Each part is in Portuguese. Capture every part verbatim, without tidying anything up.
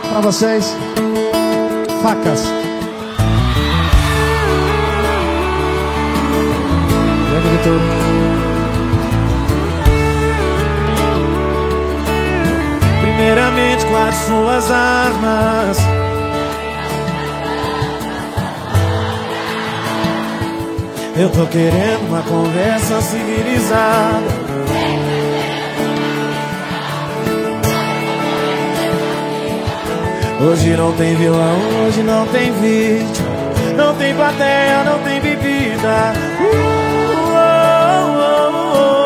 Pra vocês, Facas. Lembra de tudo. Primeiramente, guarde suas armas. Eu tô querendo uma conversa civilizada. Hoje não tem violão, hoje não tem vídeo, não tem plateia, não tem bebida. Uh, oh,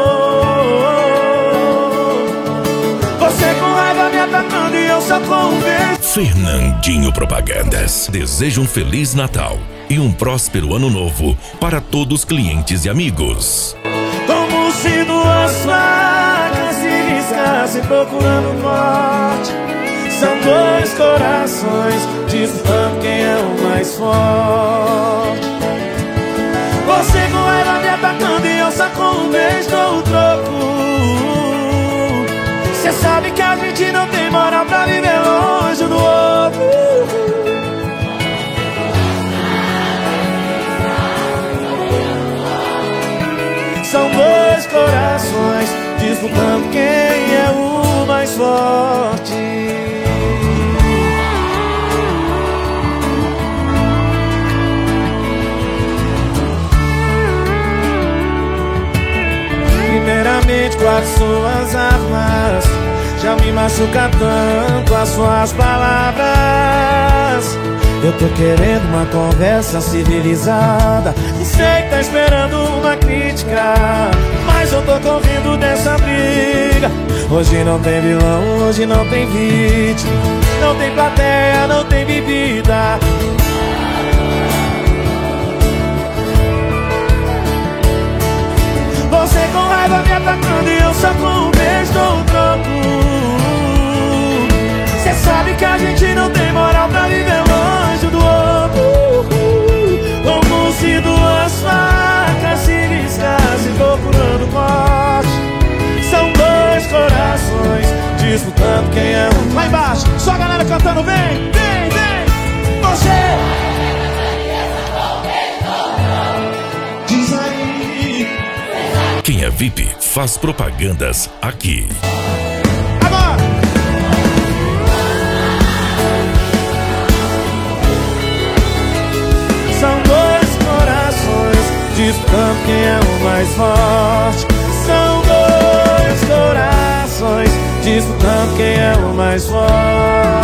oh, oh, oh. Você com raiva me atacando e eu só com um beijo. Fernandinho Propagandas deseja um Feliz Natal e um próspero Ano Novo para todos os clientes e amigos. Como se duas facas se riscassem procurando morte. São dois corações disputando quem é o mais forte. Você com ela me atacando e eu só com um beijo dou o troco. Cê sabe que a gente não tem moral pra viver longe do outro. São dois corações disputando quem é o mais forte. Primeiramente, guarde suas armas. Já me machuca tanto as suas palavras. Eu tô querendo uma conversa civilizada. Não sei, tá esperando uma crítica, mas eu tô correndo dessa briga. Hoje não tem vilão, hoje não tem vídeo, não tem plateia, não tem bebida. Você com raiva me atacando e eu só com um beijo dou um troco. Cê sabe que a gente não tem moral pra viver longe do outro. Como se duas facas se riscassem procurando morte. São dois corações disputando quem é um. Lá embaixo, só a galera cantando, vem, vem, vem. Você diz aí. Quem é V I P faz propagandas aqui. Agora! São dois corações disputando quem é o mais forte. São dois corações disputando quem é o mais forte.